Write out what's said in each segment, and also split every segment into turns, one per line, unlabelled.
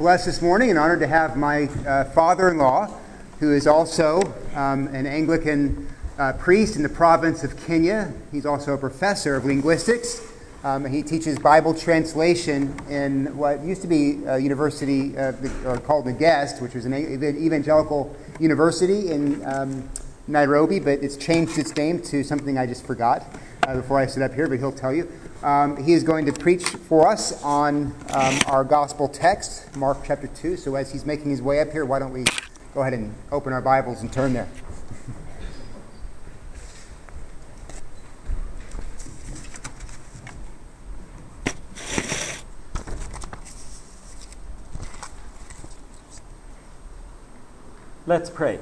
blessed this morning and honored to have my father-in-law, who is also an Anglican priest in the province of Kenya. He's also a professor of linguistics. He teaches Bible translation in what used to be a university called the Guest, which was an evangelical university in Nairobi, but it's changed its name to something I just forgot before I stood up here, but he'll tell you. He is going to preach for us on our gospel text, Mark chapter 2. So as he's making his way up here, why don't we go ahead and open our Bibles and turn there.
Let's pray.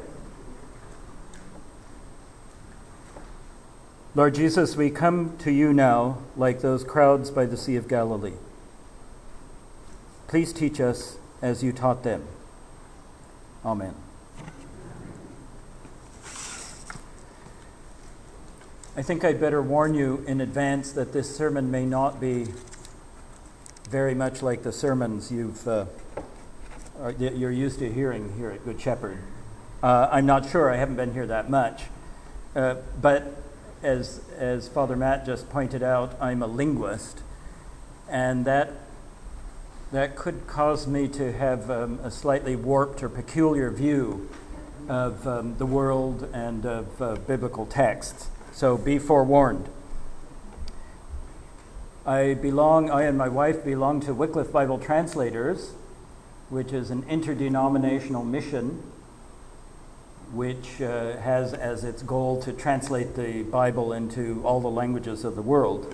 Lord Jesus, we come to you now like those crowds by the Sea of Galilee. Please teach us as you taught them. Amen. I think I'd better warn you in advance that this sermon may not be very much like the sermons you're used to hearing here at Good Shepherd. I'm not sure. I haven't been here that much. But as Father Matt just pointed out, I'm a linguist, and that could cause me to have a slightly warped or peculiar view of the world and of biblical texts. So be forewarned. I and my wife belong to Wycliffe Bible Translators, which is an interdenominational mission which has as its goal to translate the Bible into all the languages of the world.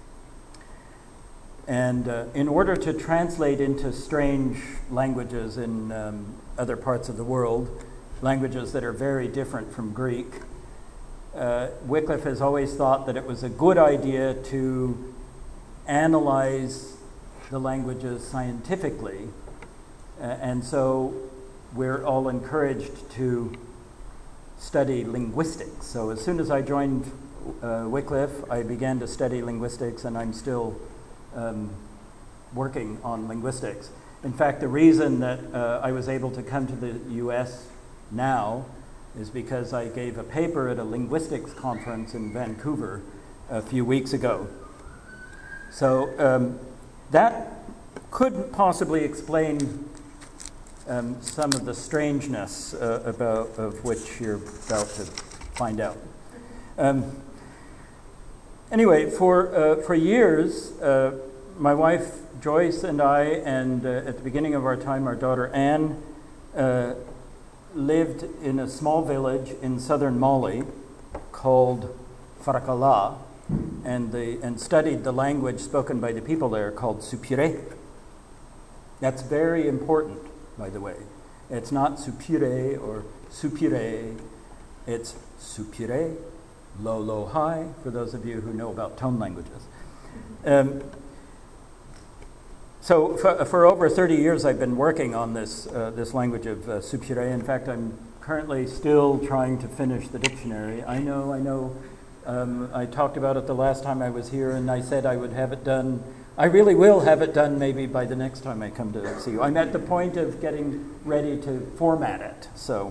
And in order to translate into strange languages in other parts of the world, languages that are very different from Greek, Wycliffe has always thought that it was a good idea to analyze the languages scientifically. And so we're all encouraged to study linguistics. So as soon as I joined Wycliffe, I began to study linguistics, and I'm still working on linguistics. In fact, the reason that I was able to come to the U.S. now is because I gave a paper at a linguistics conference in Vancouver a few weeks ago. So that could possibly explain some of the strangeness of which you're about to find out. Anyway, for years, my wife Joyce and I, and at the beginning of our time, our daughter Anne, lived in a small village in southern Mali called Farakala, and studied the language spoken by the people there called Supire. That's very important, by the way. It's not Supire or Supire. It's Supire, low, low, high, for those of you who know about tone languages. So for over 30 years, I've been working on this language of Supire. In fact, I'm currently still trying to finish the dictionary. I know. I talked about it the last time I was here, and I said I would have it done. I really will have it done maybe by the next time I come to see you. I'm at the point of getting ready to format it. So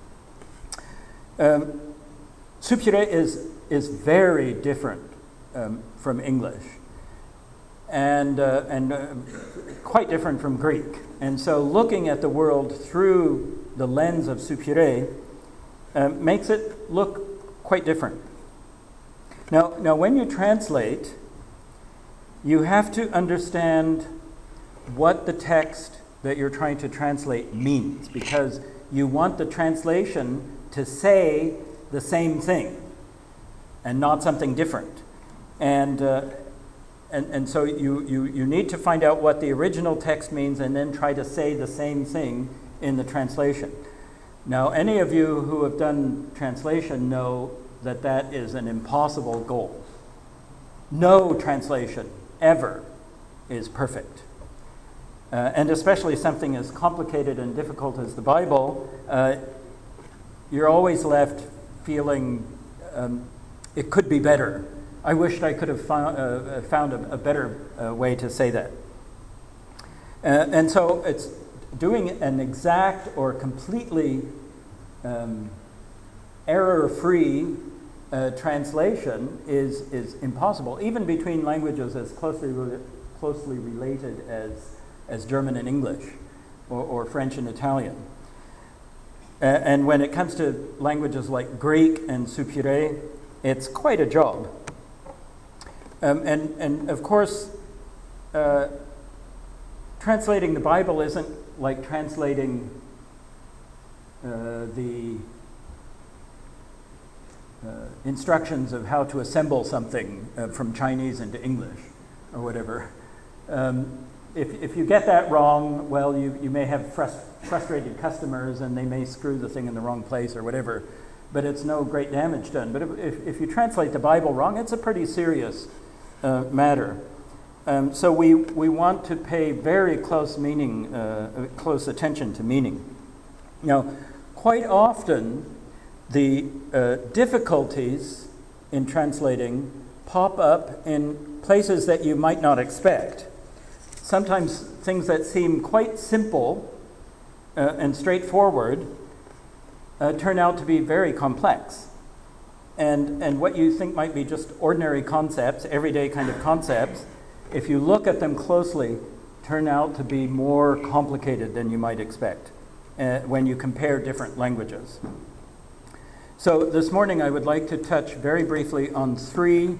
Supire is very different from English, and quite different from Greek. And so looking at the world through the lens of Supire makes it look quite different. Now, when you translate, you have to understand what the text that you're trying to translate means, because you want the translation to say the same thing and not something different. And so you need to find out what the original text means and then try to say the same thing in the translation. Now, any of you who have done translation know that is an impossible goal. No translation ever is perfect. And especially something as complicated and difficult as the Bible, you're always left feeling it could be better. I wished I could have found a better way to say that. And so it's doing an exact or completely error-free translation is impossible, even between languages as closely related as German and English, or French and Italian. And when it comes to languages like Greek and Supyire, it's quite a job. And of course, translating the Bible isn't like translating the instructions of how to assemble something from Chinese into English or whatever. If you get that wrong, well, you may have frustrated customers and they may screw the thing in the wrong place or whatever, but it's no great damage done. But if you translate the Bible wrong, it's a pretty serious matter. So we want to pay very close attention to meaning. Now, quite often, the difficulties in translating pop up in places that you might not expect. Sometimes things that seem quite simple and straightforward turn out to be very complex. And what you think might be just ordinary concepts, everyday kind of concepts, if you look at them closely, turn out to be more complicated than you might expect when you compare different languages. So this morning I would like to touch very briefly on three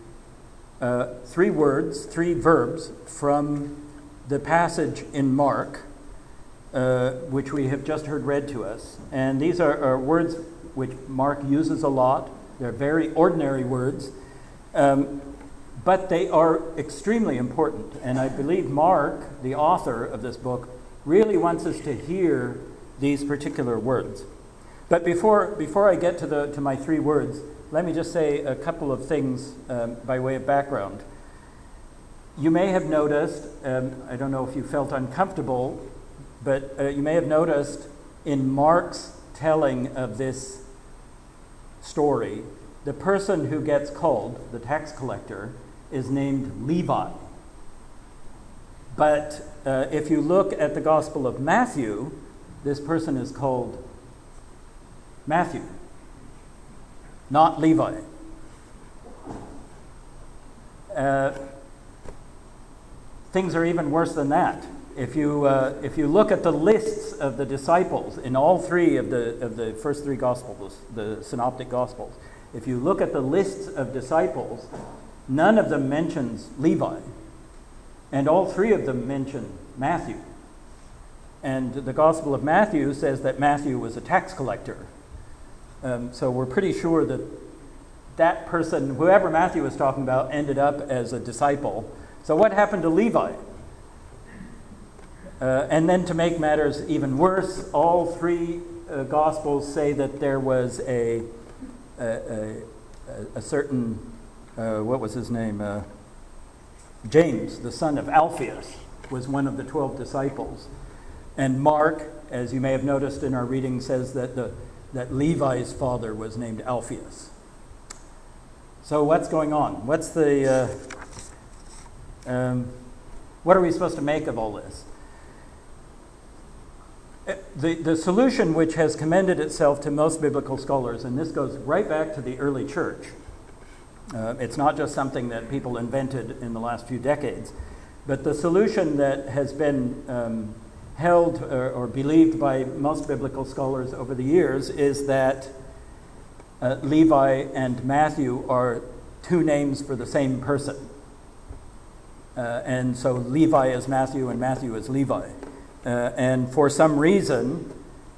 verbs from the passage in Mark, which we have just heard read to us. And these are words which Mark uses a lot. They're very ordinary words, but they are extremely important. And I believe Mark, the author of this book, really wants us to hear these particular words. But before I get to my three words, let me just say a couple of things by way of background. You may have noticed, I don't know if you felt uncomfortable, but you may have noticed in Mark's telling of this story, the person who gets called, the tax collector, is named Levi. But if you look at the Gospel of Matthew, this person is called Matthew, not Levi. Things are even worse than that. If you look at the lists of the disciples in all three of the first three Gospels, the Synoptic Gospels, if you look at the lists of disciples, none of them mentions Levi, and all three of them mention Matthew. And the Gospel of Matthew says that Matthew was a tax collector. So we're pretty sure that person, whoever Matthew was talking about, ended up as a disciple. So what happened to Levi? And then to make matters even worse, all three Gospels say that there was a certain, what was his name? James, the son of Alphaeus, was one of the 12 disciples. And Mark, as you may have noticed in our reading, says that Levi's father was named Alphaeus. So what's going on? What's the what are we supposed to make of all this? The solution which has commended itself to most biblical scholars, and this goes right back to the early church. It's not just something that people invented in the last few decades, but the solution that has been held or believed by most biblical scholars over the years is that Levi and Matthew are two names for the same person. And so Levi is Matthew and Matthew is Levi. And for some reason,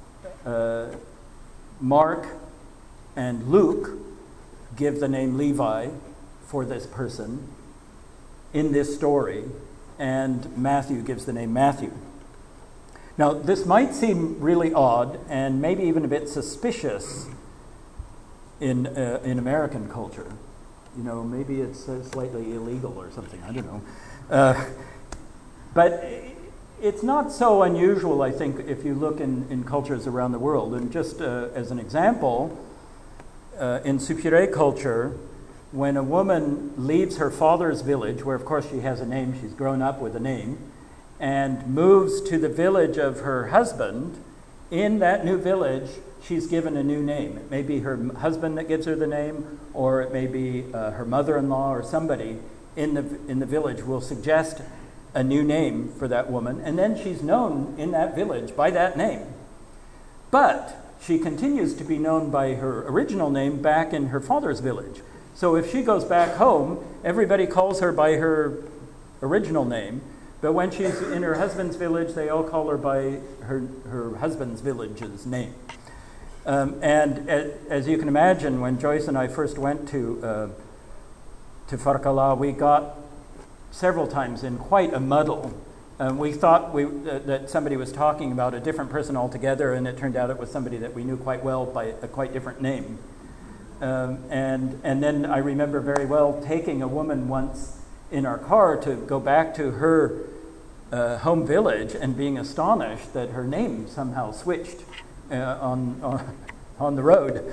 Mark and Luke give the name Levi for this person in this story, and Matthew gives the name Matthew. Now, this might seem really odd and maybe even a bit suspicious in American culture. You know, maybe it's slightly illegal or something, I don't know. But it's not so unusual, I think, if you look in cultures around the world. And just as an example, in Supyire culture, when a woman leaves her father's village, where of course she has a name, she's grown up with a name, and moves to the village of her husband, in that new village, she's given a new name. It may be her husband that gives her the name, or it may be her mother-in-law or somebody in the village will suggest a new name for that woman, and then she's known in that village by that name. But she continues to be known by her original name back in her father's village. So if she goes back home, everybody calls her by her original name, but when she's in her husband's village, they all call her by her husband's village's name. And as you can imagine, when Joyce and I first went to Farkalla, we got several times in quite a muddle. We thought that somebody was talking about a different person altogether, and it turned out it was somebody that we knew quite well by a quite different name. And then I remember very well taking a woman once in our car to go back to her home village and being astonished that her name somehow switched on the road.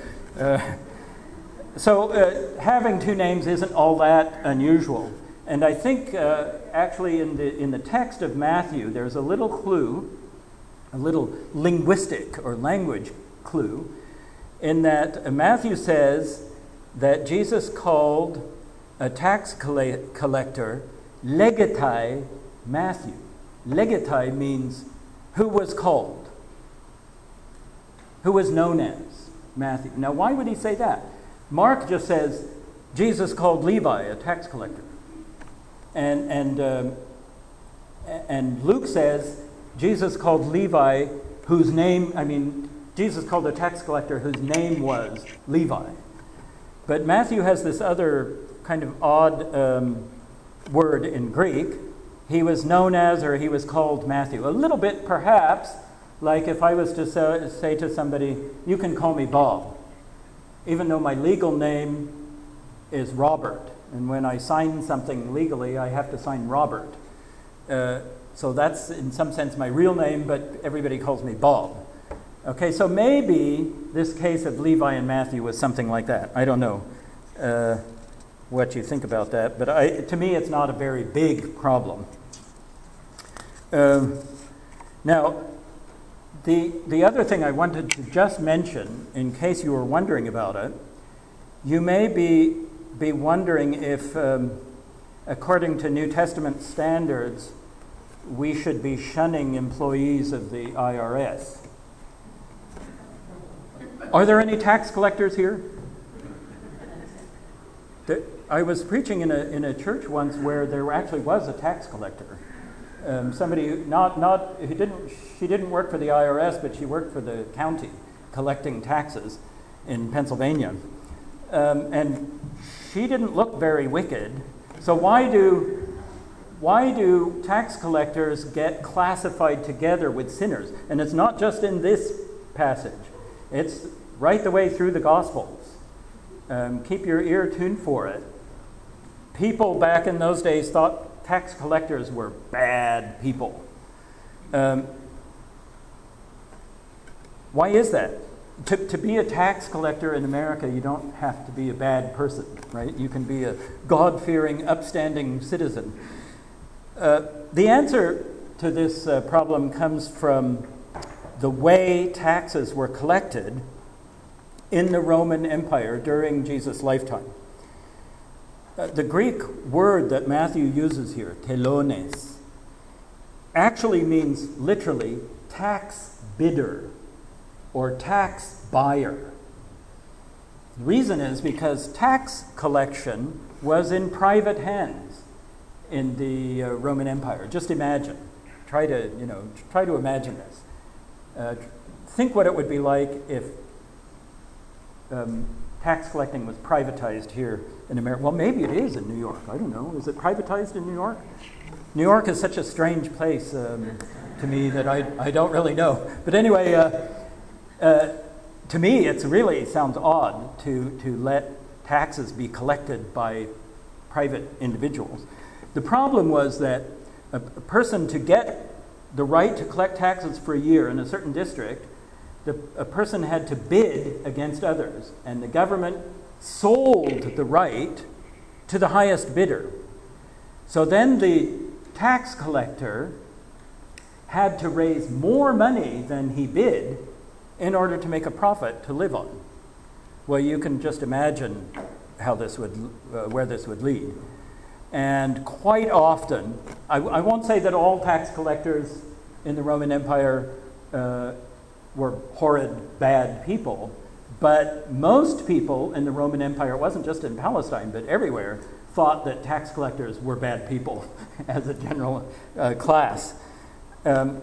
So having two names isn't all that unusual. And I think actually in the text of Matthew, there's a little clue, a little linguistic or language clue, in that Matthew says that Jesus called a tax collector legatai Matthew. Legatai means who was called, who was known as Matthew. Now, why would he say that? Mark just says Jesus called Levi a tax collector. And Luke says Jesus called Levi, Jesus called a tax collector whose name was Levi. But Matthew has this other kind of odd word in Greek. He was known as, or he was called Matthew. A little bit perhaps like if I was to say to somebody, you can call me Bob, even though my legal name is Robert. And when I sign something legally, I have to sign Robert. So that's, in some sense, my real name, but everybody calls me Bob. Okay, so maybe this case of Levi and Matthew was something like that. I don't know what you think about that, but to me, it's not a very big problem. Now, the other thing I wanted to just mention, in case you were wondering about it, you may be wondering if, according to New Testament standards, we should be shunning employees of the IRS. Are there any tax collectors here? I was preaching in a church once where there actually was a tax collector. Somebody she didn't work for the IRS, but she worked for the county collecting taxes in Pennsylvania. And she didn't look very wicked. So why do tax collectors get classified together with sinners? And it's not just in this passage. It's right the way through the Gospels. Keep your ear tuned for it. People back in those days thought tax collectors were bad people. Why is that? To be a tax collector in America, you don't have to be a bad person, right? You can be a God-fearing, upstanding citizen. The answer to this problem comes from the way taxes were collected in the Roman Empire during Jesus' lifetime. The Greek word that Matthew uses here, telones, actually means literally tax bidder or tax buyer. The reason is because tax collection was in private hands in the Roman Empire. Just imagine. Try to imagine this. Think what it would be like if tax collecting was privatized here in America. Well, maybe it is in New York. I don't know. Is it privatized in New York? New York is such a strange place to me that I don't really know. But anyway, to me, it really sounds odd to let taxes be collected by private individuals. The problem was that a person, to get the right to collect taxes for a year in a certain district, a person had to bid against others, and the government sold the right to the highest bidder. So then the tax collector had to raise more money than he bid in order to make a profit to live on. Well, you can just imagine how this would, where this would lead. And quite often, I won't say that all tax collectors in the Roman Empire were horrid, bad people, but most people in the Roman Empire, it wasn't just in Palestine, but everywhere, thought that tax collectors were bad people as a general class. A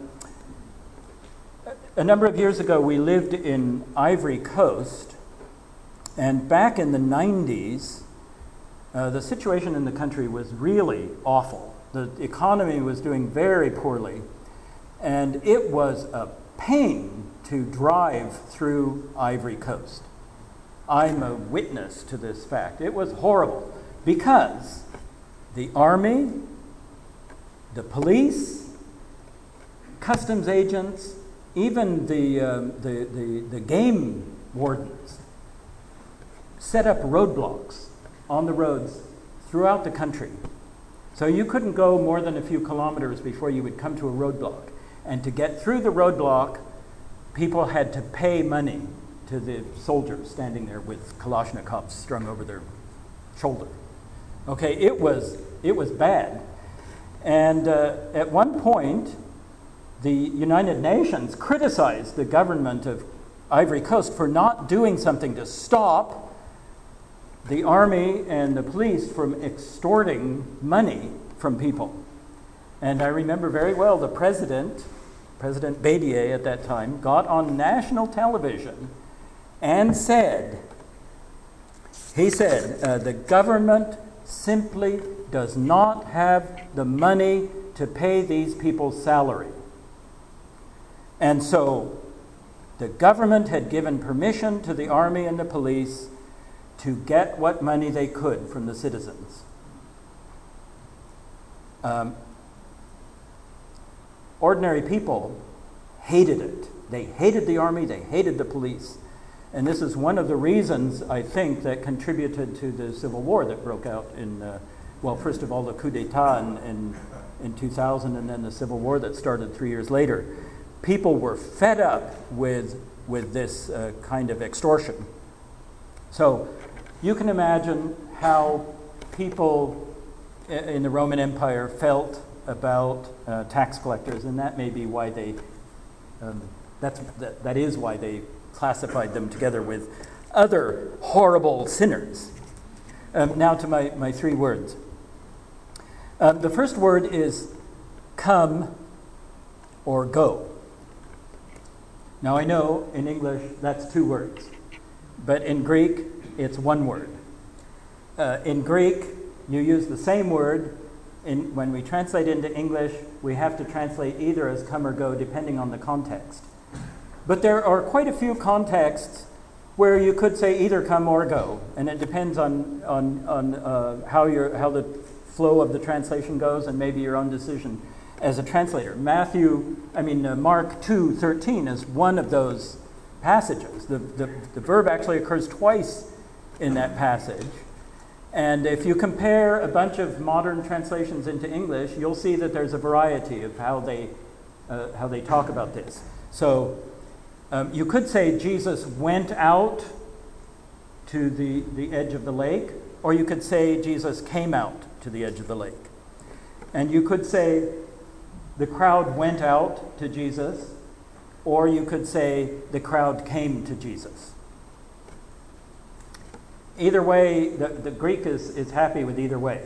number of years ago, we lived in Ivory Coast, and back in the 90s, the situation in the country was really awful. The economy was doing very poorly, and it was a pain to drive through Ivory Coast. I'm a witness to this fact. It was horrible because the army, the police, customs agents, even the game wardens set up roadblocks on the roads throughout the country. So you couldn't go more than a few kilometers before you would come to a roadblock. And to get through the roadblock, people had to pay money to the soldiers standing there with Kalashnikovs strung over their shoulder. Okay, it was bad. And at one point, the United Nations criticized the government of Ivory Coast for not doing something to stop the army and the police from extorting money from people. And I remember very well the President Bédier at that time, got on national television and said, the government simply does not have the money to pay these people's salary. And so the government had given permission to the army and the police to get what money they could from the citizens. Ordinary people hated it. They hated the army, they hated the police. And this is one of the reasons, I think, that contributed to the civil war that broke out in, first of all, the coup d'etat in 2000, and then the civil war that started 3 years later. People were fed up with this kind of extortion. So you can imagine how people in the Roman Empire felt about tax collectors, and that may be why they that is why they classified them together with other horrible sinners. Now to my 3 words. The first word is come or go. Now I know in English that's 2 words, but in Greek it's 1 word. In Greek you use the same word. When we translate into English, we have to translate either as come or go, depending on the context. But there are quite a few contexts where you could say either come or go, and it depends on how the flow of the translation goes, and maybe your own decision as a translator. Mark 2:13 is one of those passages. The verb actually occurs twice in that passage. And if you compare a bunch of modern translations into English, you'll see that there's a variety of how they talk about this. So you could say Jesus went out to the edge of the lake, or you could say Jesus came out to the edge of the lake. And you could say the crowd went out to Jesus, or you could say the crowd came to Jesus. Either way, the Greek is happy with either way.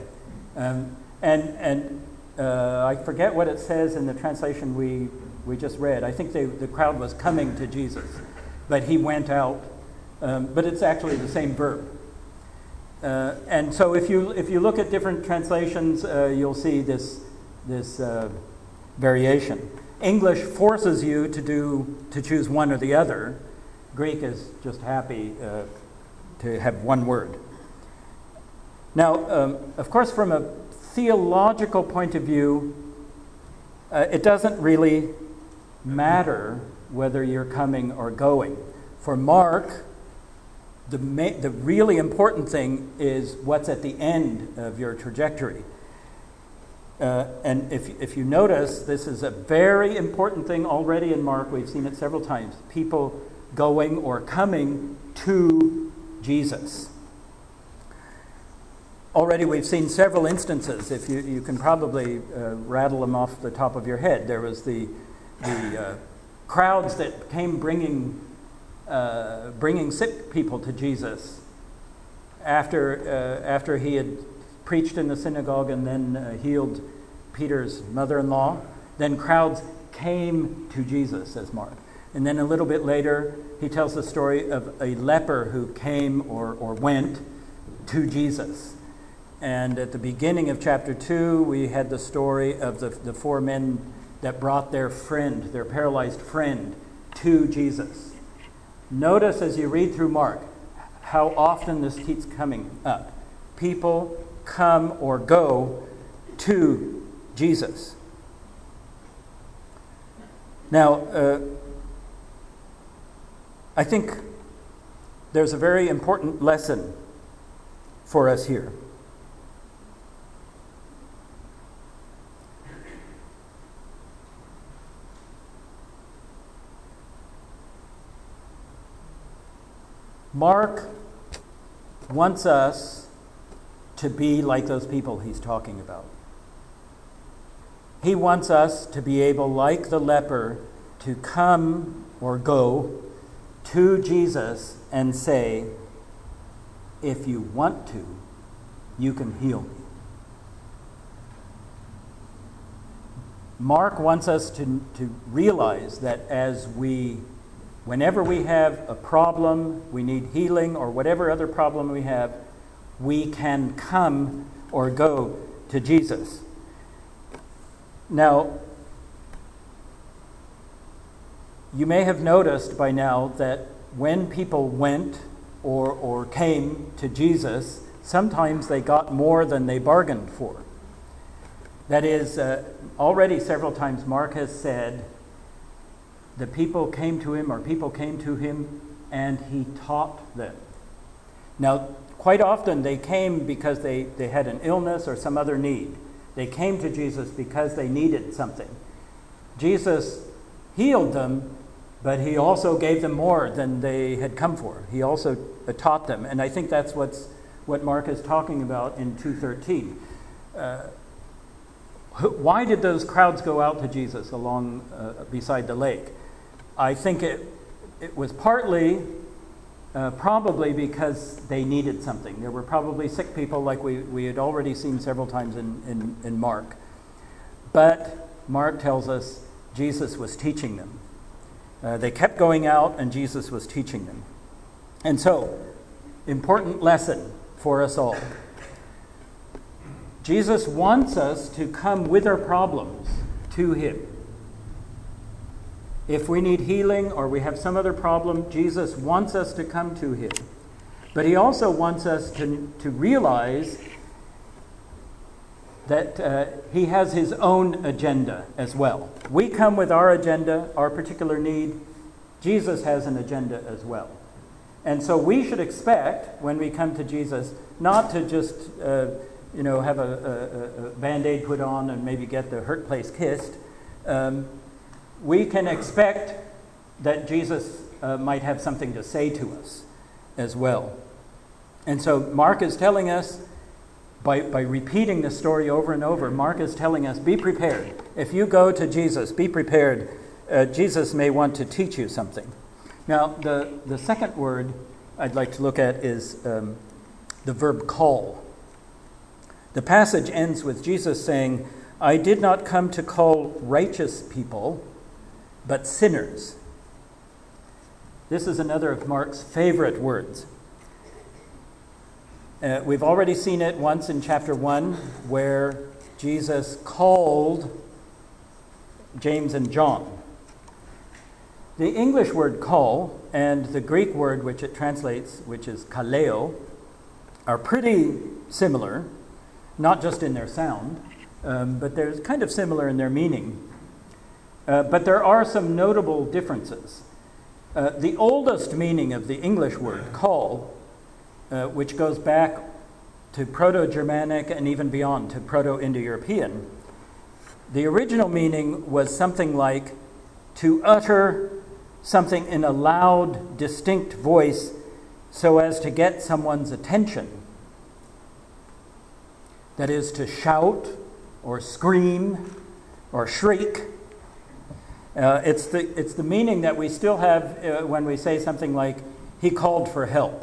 I forget what it says in the translation we just read. I think the crowd was coming to Jesus, but he went out. But it's actually the same verb. And so if you look at different translations, you'll see this variation. English forces you to choose one or the other. Greek is just happy to have 1 word. Now, of course, from a theological point of view, it doesn't really matter whether you're coming or going. For Mark, the really important thing is what's at the end of your trajectory. And if you notice, this is a very important thing already in Mark. We've seen it several times. People going or coming to Jesus. Already we've seen several instances. If you can probably rattle them off the top of your head. There was the crowds that came bringing sick people to Jesus after he had preached in the synagogue and then healed Peter's mother-in-law. Then crowds came to Jesus, says Mark. And then a little bit later, he tells the story of a leper who came or went to Jesus. And at the beginning of chapter 2, we had the story of the 4 men that brought their paralyzed friend, to Jesus. Notice as you read through Mark how often this keeps coming up. People come or go to Jesus. Now, I think there's a very important lesson for us here. Mark wants us to be like those people he's talking about. He wants us to be able, like the leper, to come or go to Jesus and say, if you want to, you can heal me. Mark wants us to realize that whenever we have a problem, we need healing, or whatever other problem we have, we can come or go to Jesus. Now, you may have noticed by now that when people went or came to Jesus, sometimes they got more than they bargained for. That is, already several times Mark has said, the people came to him and he taught them. Now, quite often they came because they had an illness or some other need. They came to Jesus because they needed something. Jesus healed them, but he also gave them more than they had come for. He also taught them. And I think that's what Mark is talking about in 2:13. Why did those crowds go out to Jesus along beside the lake? I think it was partly probably because they needed something. There were probably sick people like we had already seen several times in Mark. But Mark tells us Jesus was teaching them. They kept going out and Jesus was teaching them. And so, important lesson for us all. Jesus wants us to come with our problems to him. If we need healing or we have some other problem, Jesus wants us to come to him. But he also wants us to realize that he has his own agenda as well. We come with our agenda, our particular need. Jesus has an agenda as well. And so we should expect, when we come to Jesus, not to just have a Band-Aid put on and maybe get the hurt place kissed. We can expect that Jesus might have something to say to us as well. And so Mark is telling us, by repeating the story over and over, Mark is telling us, be prepared. If you go to Jesus, be prepared. Jesus may want to teach you something. Now, the second word I'd like to look at is the verb call. The passage ends with Jesus saying, I did not come to call righteous people, but sinners. This is another of Mark's favorite words. We've already seen it once in chapter 1, where Jesus called James and John. The English word call and the Greek word which it translates, which is kaleo, are pretty similar, not just in their sound, but they're kind of similar in their meaning. But there are some notable differences. The oldest meaning of the English word call, which goes back to Proto-Germanic and even beyond to Proto-Indo-European, The original meaning was something like to utter something in a loud, distinct voice so as to get someone's attention. That is, to shout or scream or shriek. It's the meaning that we still have when we say something like, he called for help.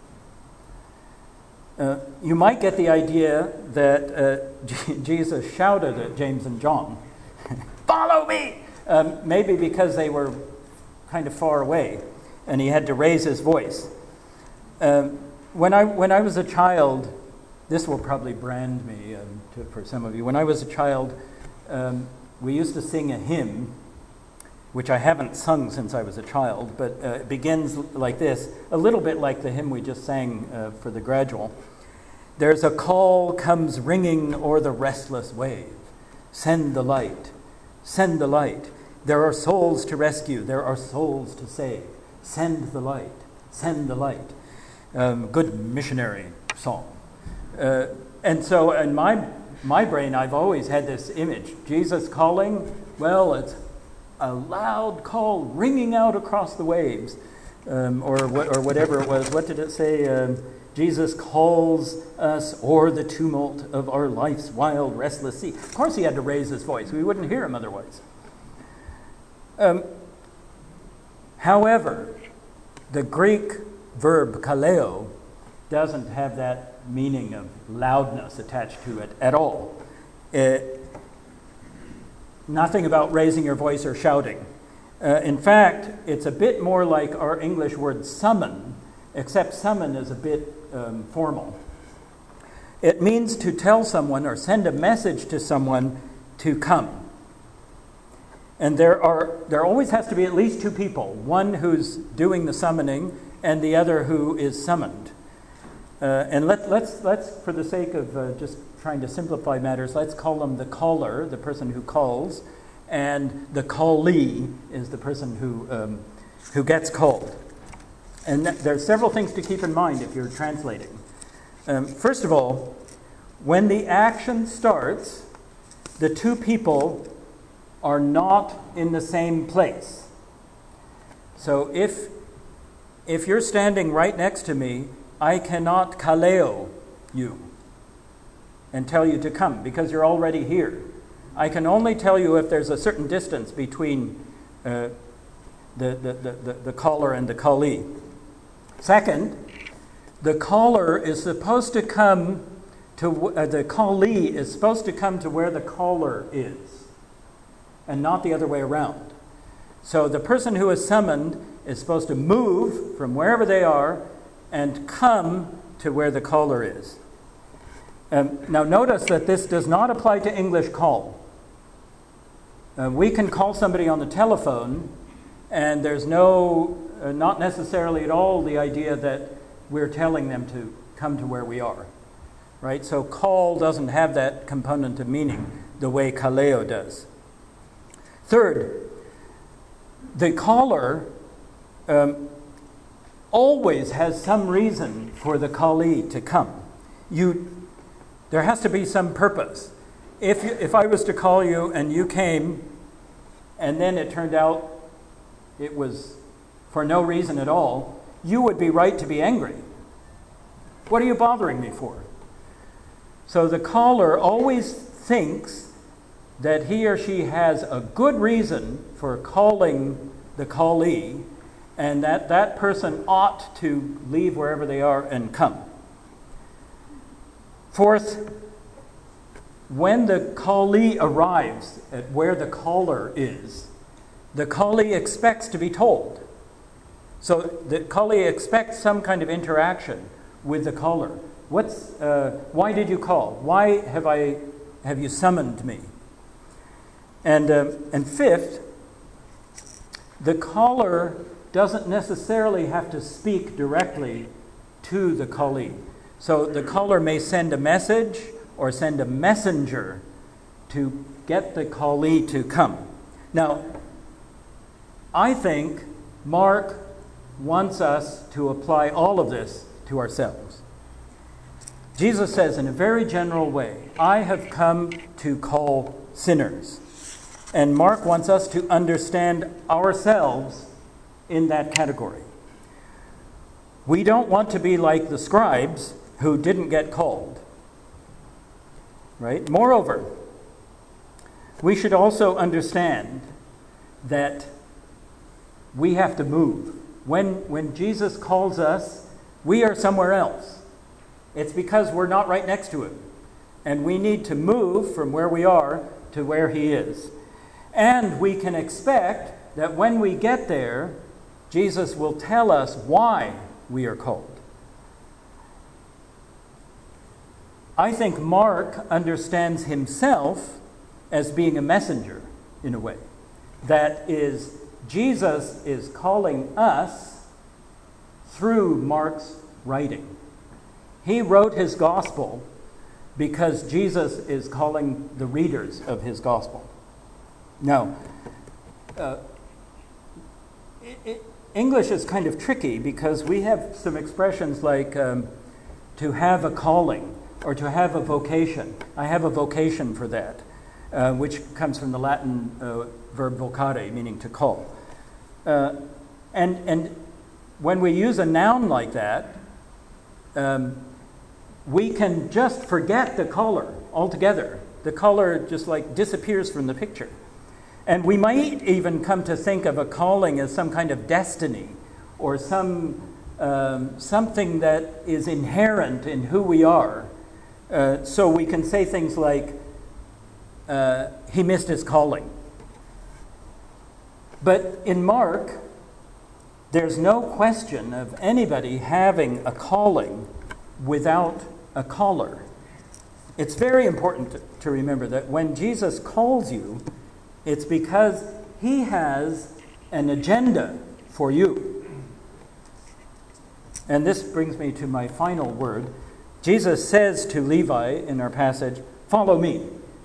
You might get the idea that Jesus shouted at James and John, "Follow me!" Maybe because they were kind of far away and he had to raise his voice. When I was a child, this will probably brand me for some of you. When I was a child, we used to sing a hymn, which I haven't sung since I was a child, but it begins like this, a little bit like the hymn we just sang for the gradual. There's a call comes ringing o'er the restless wave. Send the light, send the light. There are souls to rescue, there are souls to save. Send the light, send the light. Good missionary song. And so in my brain, I've always had this image. Jesus calling, well, it's a loud call ringing out across the waves, or whatever it was. What did it say? Jesus calls us o'er the tumult of our life's wild, restless sea. Of course he had to raise his voice. We wouldn't hear him otherwise. However, the Greek verb kaleo doesn't have that meaning of loudness attached to it at all. Nothing about raising your voice or shouting. In fact, it's a bit more like our English word summon, except summon is a bit formal. It means to tell someone or send a message to someone to come. And there always has to be at least two people, one who's doing the summoning and the other who is summoned. And let's for the sake of just trying to simplify matters, let's call them the caller, the person who calls, and the callee is the person who gets called. And there's several things to keep in mind if you're translating. First of all, when the action starts, the two people are not in the same place. So if you're standing right next to me, I cannot kaleo you and tell you to come because you're already here. I can only tell you if there's a certain distance between the caller and the callee. Second, the caller is supposed to come to the callee is supposed to come to where the caller is, and not the other way around. So the person who is summoned is supposed to move from wherever they are and come to where the caller is. Now notice that this does not apply to English call. We can call somebody on the telephone, and there's not necessarily at all the idea that we're telling them to come to where we are, right? So call doesn't have that component of meaning the way kaleo does. Third, the caller always has some reason for the callee to come. There has to be some purpose. If I was to call you and you came, and then it turned out it was for no reason at all, you would be right to be angry. What are you bothering me for? So the caller always thinks that he or she has a good reason for calling the callee, and that person ought to leave wherever they are and come. Fourth, when the callee arrives at where the caller is, the callee expects to be told. So the callee expects some kind of interaction with the caller. Why did you call? Why have you summoned me? And fifth, the caller doesn't necessarily have to speak directly to the callee. So the caller may send a message or send a messenger to get the callee to come. Now, I think Mark wants us to apply all of this to ourselves. Jesus says in a very general way, I have come to call sinners. And Mark wants us to understand ourselves in that category. We don't want to be like the scribes who didn't get called. Right? Moreover, we should also understand that we have to move. When Jesus calls us, we are somewhere else. It's because we're not right next to him. And we need to move from where we are to where he is. And we can expect that when we get there, Jesus will tell us why we are called. I think Mark understands himself as being a messenger, in a way. That is, Jesus is calling us through Mark's writing. He wrote his gospel because Jesus is calling the readers of his gospel. Now, English is kind of tricky because we have some expressions like to have a calling or to have a vocation. I have a vocation for that, which comes from the Latin verb vocare, meaning to call. And when we use a noun like that, we can just forget the caller altogether. The caller just like disappears from the picture. And we might even come to think of a calling as some kind of destiny or something that is inherent in who we are. So we can say things like, he missed his calling. But in Mark, there's no question of anybody having a calling without a caller. It's very important to remember that when Jesus calls you, it's because he has an agenda for you. And this brings me to my final word. Jesus says to Levi in our passage, "Follow me."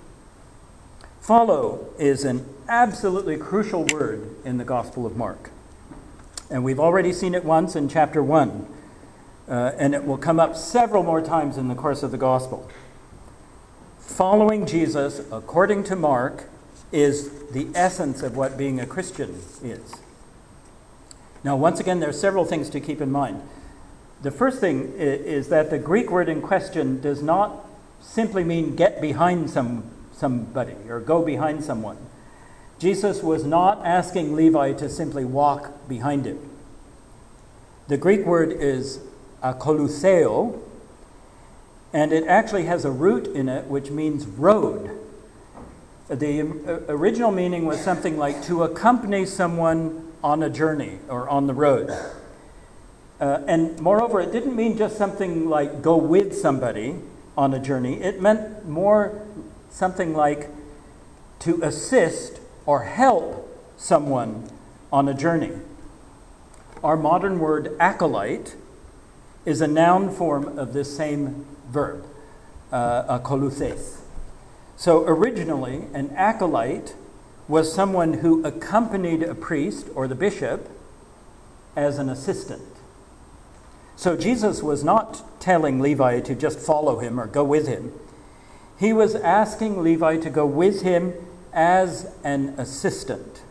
Follow is an absolutely crucial word in the Gospel of Mark. And we've already seen it once in chapter 1. And it will come up several more times in the course of the Gospel. Following Jesus, according to Mark, is the essence of what being a Christian is. Now, once again, there are several things to keep in mind. The first thing is that the Greek word in question does not simply mean get behind somebody or go behind someone. Jesus was not asking Levi to simply walk behind him. The Greek word is akolutheo, and it actually has a root in it which means road. The original meaning was something like to accompany someone on a journey or on the road. And moreover, it didn't mean just something like go with somebody on a journey. It meant more something like to assist or help someone on a journey. Our modern word acolyte is a noun form of this same verb, akoloutheis. So originally, an acolyte was someone who accompanied a priest or the bishop as an assistant. So Jesus was not telling Levi to just follow him or go with him. He was asking Levi to go with him as an assistant.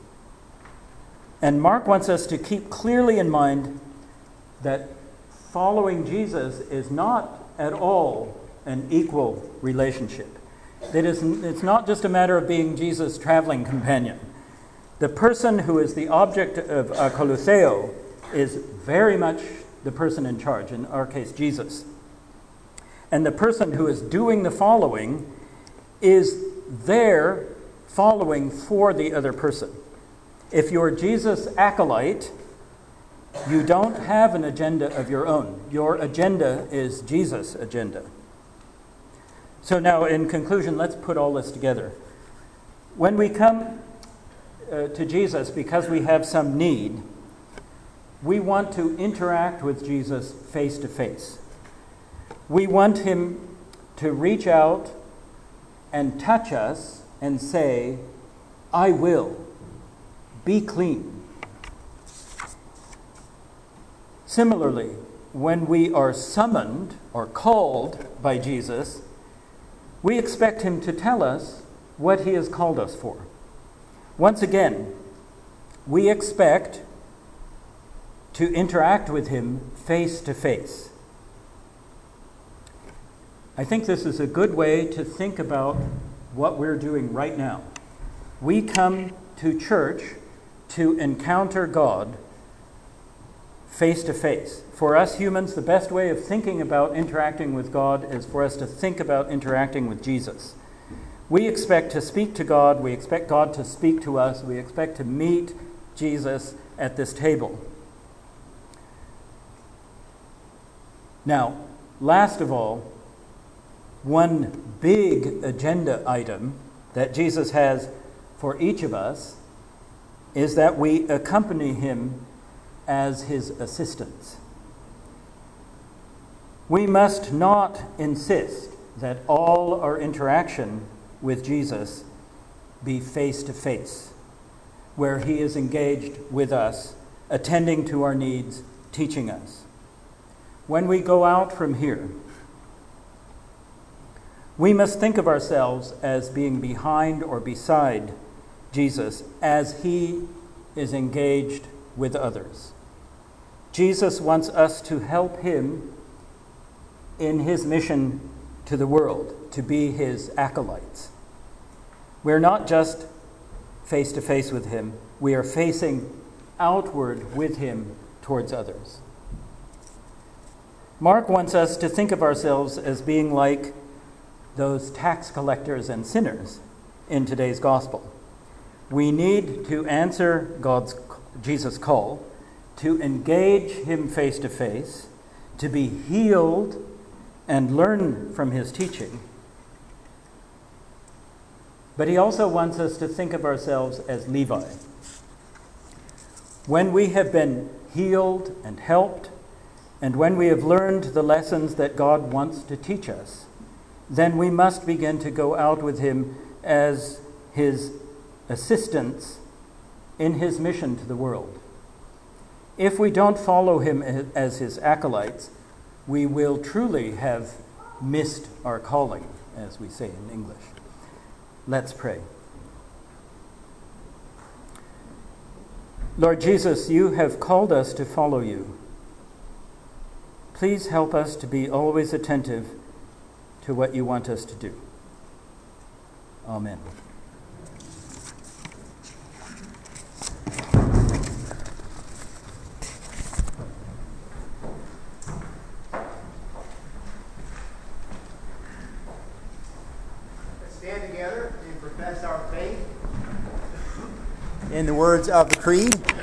And Mark wants us to keep clearly in mind that following Jesus is not at all an equal relationship. It's not just a matter of being Jesus' traveling companion. The person who is the object of akolutheo is very much the person in charge, in our case, Jesus. And the person who is doing the following is there following for the other person. If you're Jesus' acolyte, you don't have an agenda of your own. Your agenda is Jesus' agenda. So now, in conclusion, let's put all this together. When we come to Jesus because we have some need, we want to interact with Jesus face to face. We want him to reach out and touch us and say, "I will. Be clean." Similarly, when we are summoned or called by Jesus, we expect him to tell us what he has called us for. Once again, we expect to interact with him face to face. I think this is a good way to think about what we're doing right now. We come to church to encounter God face to face. For us humans, the best way of thinking about interacting with God is for us to think about interacting with Jesus. We expect to speak to God, we expect God to speak to us, we expect to meet Jesus at this table. Now, last of all, one big agenda item that Jesus has for each of us is that we accompany him as his assistants. We must not insist that all our interaction with Jesus be face to face, where he is engaged with us, attending to our needs, teaching us. When we go out from here, we must think of ourselves as being behind or beside Jesus as he is engaged with others. Jesus wants us to help him in his mission to the world, to be his acolytes. We're not just face to face with him, we are facing outward with him towards others. Mark wants us to think of ourselves as being like those tax collectors and sinners in today's gospel. We need to answer Jesus' call, to engage him face to face, to be healed and learn from his teaching. But he also wants us to think of ourselves as Levi. When we have been healed and helped, and when we have learned the lessons that God wants to teach us, then we must begin to go out with him as his assistants in his mission to the world. If we don't follow him as his acolytes, we will truly have missed our calling, as we say in English. Let's pray. Lord Jesus, you have called us to follow you. Please help us to be always attentive to what you want us to do. Amen.
Let's stand together and profess our faith in the words of the Creed.